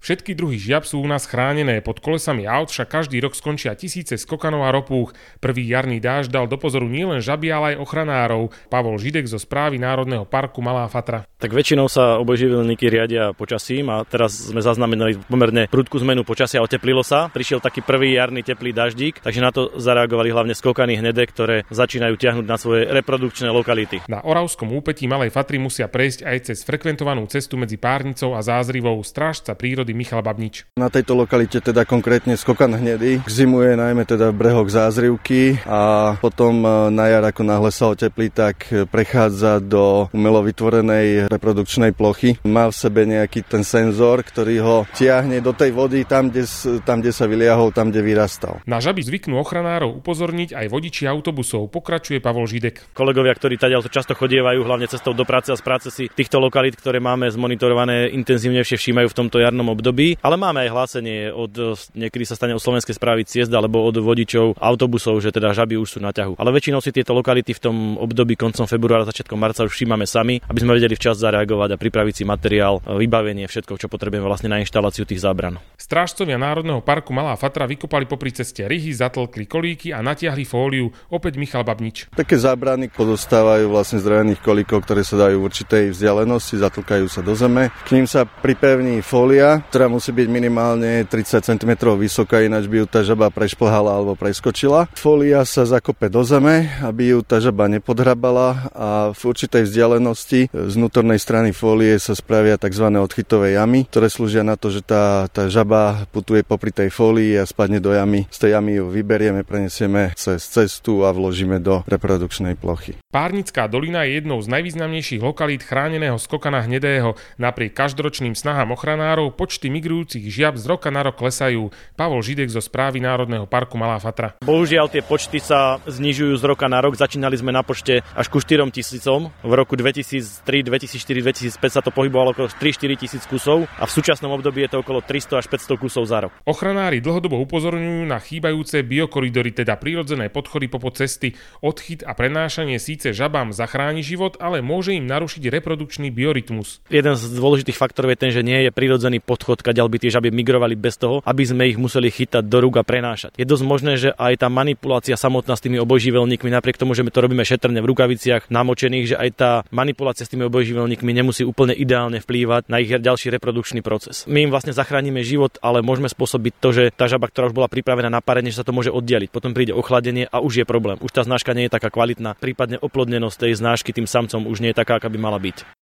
Všetky druhy žiab sú u nás chránené, pod kolesami aut však každý rok skončia tisíce skokanov a ropúch. Prvý jarný dážď dal do pozoru nielen žaby, ale aj ochranárov. Pavol Židek zo správy Národného parku Malá Fatra. Tak väčšinou sa obojživelníky riadia počasím a teraz sme zaznamenali pomerne prudkú zmenu počasia, oteplilo sa. Prišiel taký prvý jarný teplý daždík, takže na to zareagovali hlavne skokany hnedé, ktoré začínajú tiahnuť na svoje reprodukčné lokality. Na Oravskom úpetí Malej Fatry musia prejsť aj cez frekventovanú cestu medzi Párnicou a Zázrivou strážca prírody Michal Babnič. Na tejto lokalite teda konkrétne skokan hnedý zimuje najmä teda v brehoch Zázrivky a potom na jar, ako náhle sa oteplí, tak prechádza do umelo vytvorenej reprodukčnej plochy. Má v sebe nejaký ten senzor, ktorý ho tiahne do tej vody tam, kde sa vyliahol, tam, kde vyrastal. Na žaby zvyknú ochranárov upozorniť aj vodiči autobusov, pokračuje Pavol Židek. Kolegovia, ktorí tadiaľto často chodievajú, hlavne cestou do práce a z práce, si týchto lokalít, ktoré máme zmonitorované, intenzívnejšie všímajú v tomto jarnom období, ale máme aj hlásenie niekedy sa stane od Slovenskej správy ciest alebo od vodičov autobusov, že teda žaby už sú na ťahu. Ale väčšinou si tieto lokality v tom období koncom februára, začiatkom marca už všímame sami, aby sme vedeli včas zareagovať a pripraviť si materiál, vybavenie, všetko, čo potrebujeme vlastne na inštaláciu tých zábran. Strážcovia Národného parku Malá Fatra vykopali popri ceste ryhy, zatlkli kolíky a natiahli fóliu, opäť Michal Babnič. Také zábrany pozostávajú vlastne z drevených kolíkov, ktoré sa dajú v určitej vzdialenosti, zatlkajú sa do zeme. K ním sa pripevní fólia, ktorá musí byť minimálne 30 cm vysoká, ináč by ju tá žaba prešplhala alebo preskočila. Fólia sa zakope do zeme, aby ju tá žaba nepodhrabala a v určitej vzdialenosti z vnútornej strany fólie sa spravia tzv. Odchytové jamy, ktoré slúžia na to, že tá žaba putuje popri tej fólii a spadne do jamy. Z tej jamy ju vyberieme, prenesieme cez cestu a vložíme do reprodukčnej plochy. Párnická dolina je jednou z najvýznamnejších lokalít chráneného skokana hnedého. Napriek každoročným snahám ochranárov počty migrujúcich žiab z roka na rok klesajú. Pavol Židek zo správy Národného parku Malá Fatra. Bohužiaľ tie počty sa znižujú z roka na rok. Začínali sme na počte až ku 4 000. V roku 2003, 2004, 2005 sa to pohybovalo okolo 3-4 tisíc kusov a v súčasnom období je to okolo 300 až 500 kusov za rok. Ochranári dlhodobo upozorňujú na chýbajúce biokoridory, teda prírodzené podchody popod cesty. Odchyt a prenášanie síce žabám zachráni život, ale môže im narušiť reprodukčný biorytmus. Jeden z dôležitých faktorov je ten, že nie je prirodzený podchod, kadiaľ by tie žaby migrovali bez toho, aby sme ich museli chytať do rúk a prenášať. Je dosť možné, že aj tá manipulácia samotná s tými obojživelníkmi, napriek tomu, že my to robíme šetrne v rukaviciach namočených, že aj tá manipulácia s tými obojživelníkmi nemusí úplne ideálne vplývať na ich ďalší reprodukčný proces. My im vlastne zachránime život, ale môžeme spôsobiť to, že tá žaba, ktorá už bola pripravená na parenie, že sa to môže oddialiť. Potom príde ochladenie a už je problém. Už tá znáška nie je taká kvalitná, prípadne oplodnenosť tej znášky tým samcom už nie je taká, aká by mala byť.